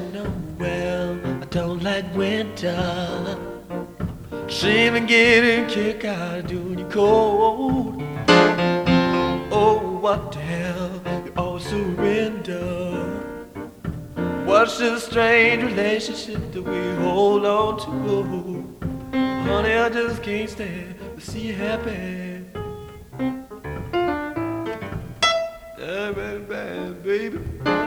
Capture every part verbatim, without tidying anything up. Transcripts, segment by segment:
know well I don't like winter. Seem to get a kick out of doing you cold. Oh, what the hell, you always surrender. What's this strange relationship that we hold on to? Honey, I just can't stand to see you happy. Yeah, baby, baby.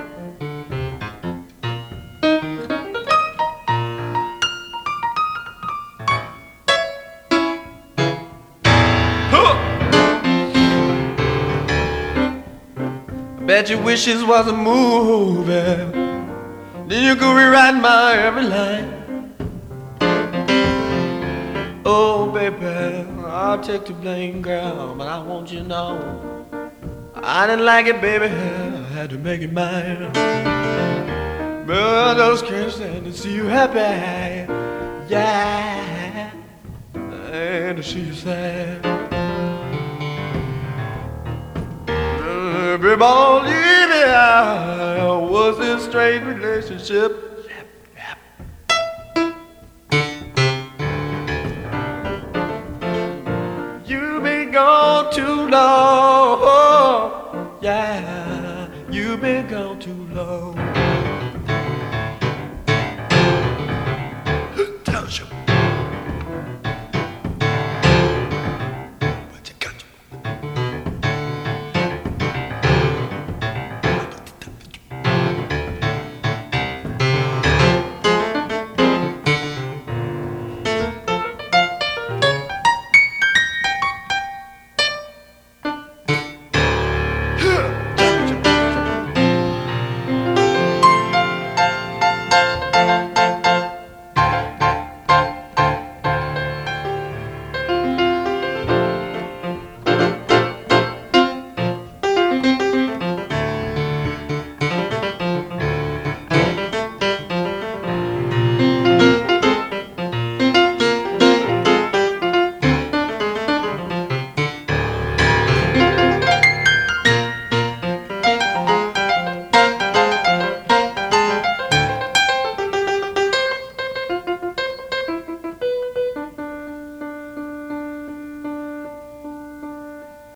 Bet your wishes was a movie, then you could rewrite my every line. Oh, baby, I'll take the blame, girl, but I want you to know I didn't like it, baby, I had to make it mine. But I just can't stand to see you happy, yeah, and to see you sad. Everybody leave me out. Was this strange relationship? You've been gone too long. Yeah, you've been gone too long.